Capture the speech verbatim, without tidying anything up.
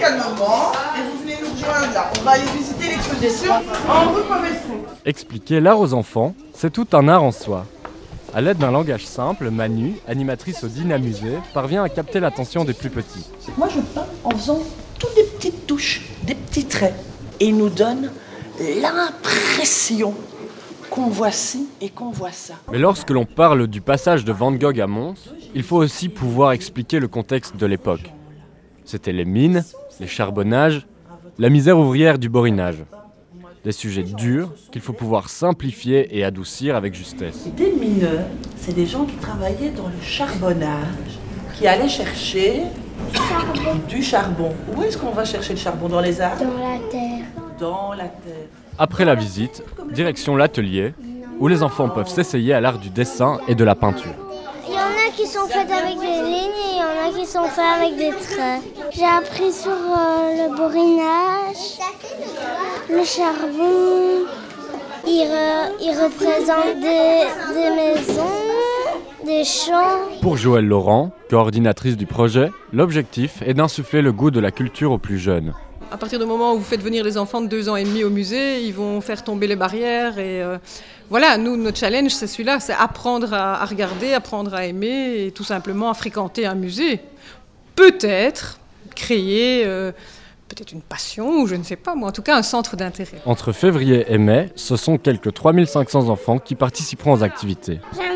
à maman et vous venez nous rejoindre là. On va aller visiter l'exposition en route Mauvais-Tronc. Expliquer l'art aux enfants, c'est tout un art en soi. À l'aide d'un langage simple, Manu, animatrice au Dynamusée, parvient à capter l'attention des plus petits. Moi je peins en faisant toutes des petites touches, des petits traits. Et il nous donne l'impression qu'on voit ci et qu'on voit ça. Mais lorsque l'on parle du passage de Van Gogh à Mons, il faut aussi pouvoir expliquer le contexte de l'époque. C'était les mines, les charbonnages, la misère ouvrière du borinage. Des sujets durs qu'il faut pouvoir simplifier et adoucir avec justesse. Des mineurs, c'est des gens qui travaillaient dans le charbonnage, qui allaient chercher Charbon. du charbon. Où est-ce qu'on va chercher le charbon? Dans les arbres? Dans la terre. Dans la terre. Après la visite, direction l'atelier, où les enfants peuvent s'essayer à l'art du dessin et de la peinture. Il y en a qui sont faites avec des lignes et il y en a qui sont faites avec des traits. J'ai appris sur euh, le borinage, le charbon. Il, re, il représente des, des maisons, des champs. Pour Joëlle Laurent, coordinatrice du projet, l'objectif est d'insuffler le goût de la culture aux plus jeunes. À partir du moment où vous faites venir les enfants de deux ans et demi au musée, ils vont faire tomber les barrières. Et euh, voilà, nous, notre challenge, c'est celui-là, c'est apprendre à, à regarder, apprendre à aimer et tout simplement à fréquenter un musée. Peut-être créer euh, peut-être une passion ou je ne sais pas, mais en tout cas un centre d'intérêt. Entre février et mai, ce sont quelques trois mille cinq cents enfants qui participeront aux activités. J'ai